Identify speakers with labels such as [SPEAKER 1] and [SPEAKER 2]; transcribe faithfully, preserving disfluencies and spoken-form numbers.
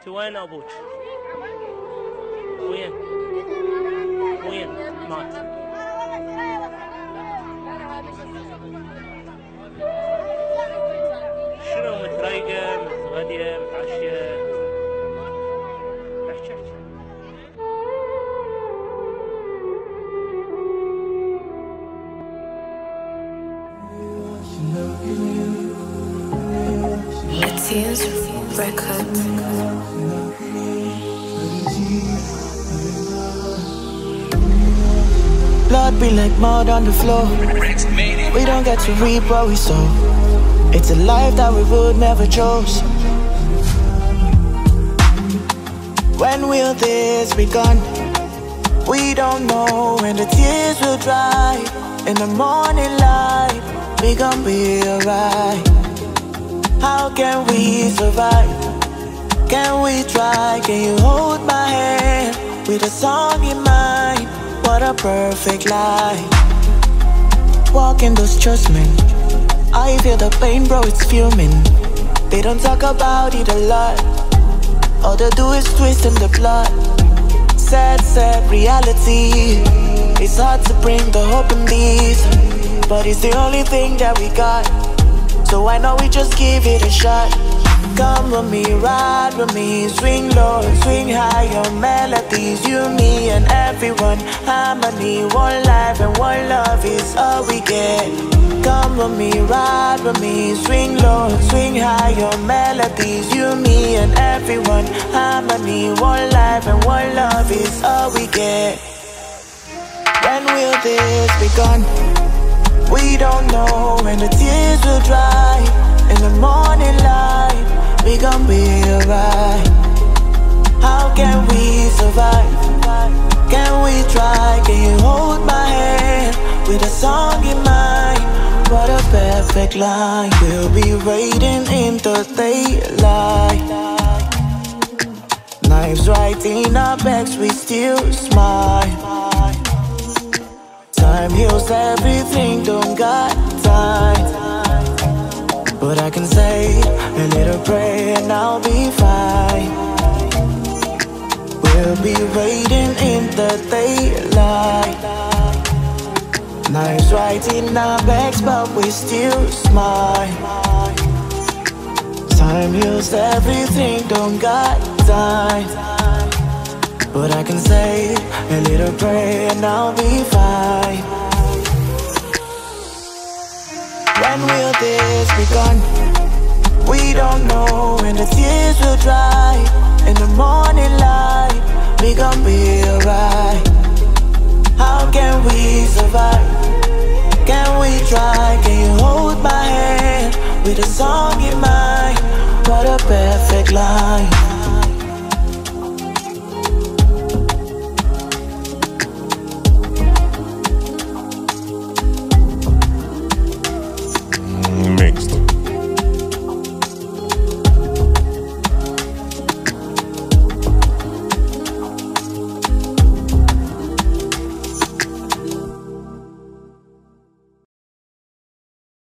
[SPEAKER 1] انت وين ابوك؟ وين؟ وين؟ مات. شنو متريقة متغدية متعشية؟ احكي احكي.
[SPEAKER 2] Tears Records.
[SPEAKER 3] Blood be like mud on the floor. We don't get to reap what we sow. It's a life that we would never chose. When will this be gone? We don't know when the tears will dry. In the morning light, we gon' be alright. How can we survive? Can we try? Can you hold my hand with a song in mind? What a perfect life. Walking those trust men, I feel the pain, bro, it's fuming. They don't talk about it a lot. All they do is twist in the plot. Sad, sad reality. It's hard to bring the hope in these, but it's the only thing that we got. So why not we just give it a shot? Come with me, ride with me, swing low, swing high on melodies. You, me, and everyone, harmony. One life and one love is all we get. Come with me, ride with me, swing low, swing high on melodies. You, me, and everyone, harmony. One life and one love is all we get. When will this be gone? We don't know when the tears will dry. In the morning light, we gon' be alright. How can we survive? Can we try? Can you hold my hand with a song in mind? What a perfect line. We'll be waiting in the daylight. Knives right in our backs, we still smile. Time heals everything, don't got time. But I can say a little prayer and I'll be fine. We'll be waiting in the daylight. Knives right in our backs, but we still smile. Time heals everything, don't got time. But I can say a little prayer and I'll be fine. When will this be gone? We don't know when the tears will dry. In the morning light, we gon' be alright. How can we survive? Can we try? Can you hold my hand with a song in mind? What a perfect line.